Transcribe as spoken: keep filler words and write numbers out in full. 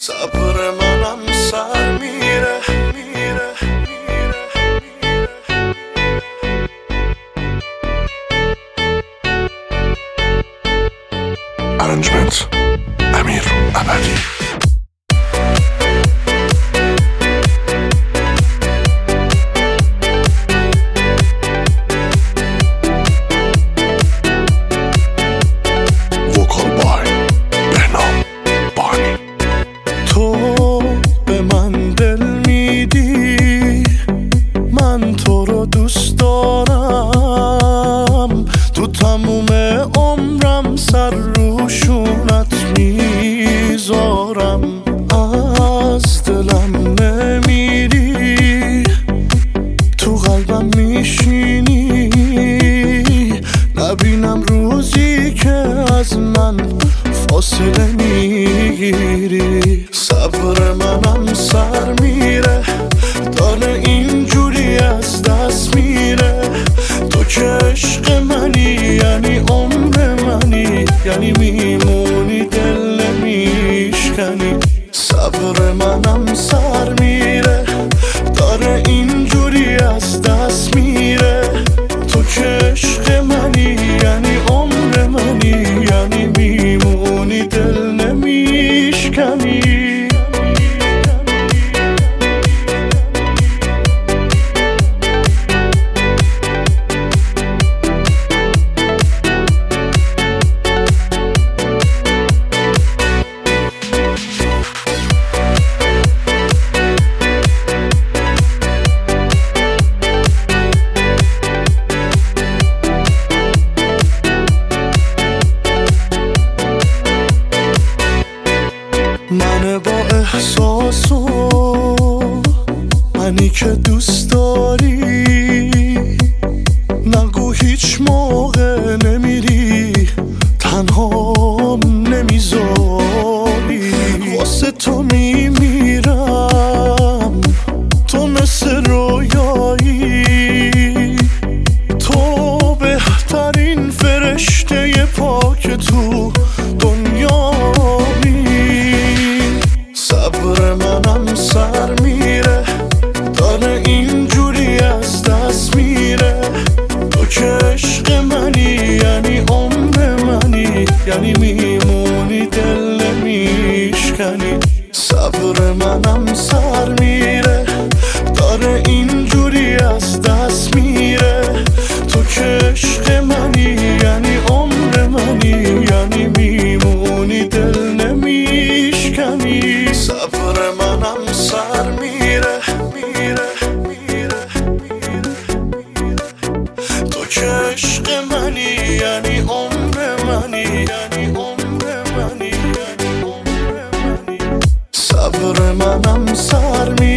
صبر منم سر میره میره ارنجمنت امیر ابدی. وکال بای بهنام بانی. تو به من دل میدی، من تو رو دوست دارم، تو تموم عمرم سر روشونت میذارم. از دلم نمیری، تو قلبم میشینی، نبینم روزی که از من فاصله میگیری. صبر منم سر میره، داره اینجوری از دست میره. تو که عشق منی، یعنی عمر منی، یعنی میمونی دل نمیشکنی. صبر منم سر میره، داره اینجوری از دست میره. تو که عشق منی، یعنی عمر منی، یعنی میمونی دل نمیشکنی. من با احساس و منی که دوست داری، نگو هیچ موقع نمیری، تنها نمیذاری. واسه تو میمیرم، تو مثل رویایی، تو بهترین فرشته پاک تو دنیا. صبر منم سر میره، داره اینجوری از دست میره. تو که عشق منی، یعنی عمر منی، یعنی میمونی دل نمیشکنی. صبر منم سر میره، داره اینجوری از دست میره. تو که عشق منی، یعنی عمر منی، یعنی میمونی دل نمیشکنی. صبر منم سر میره میره میره میره. تو که عشق منی، یعنی عمر منی، یعنی عمر منی، یعنی عمر منی. صبر منم سر میره.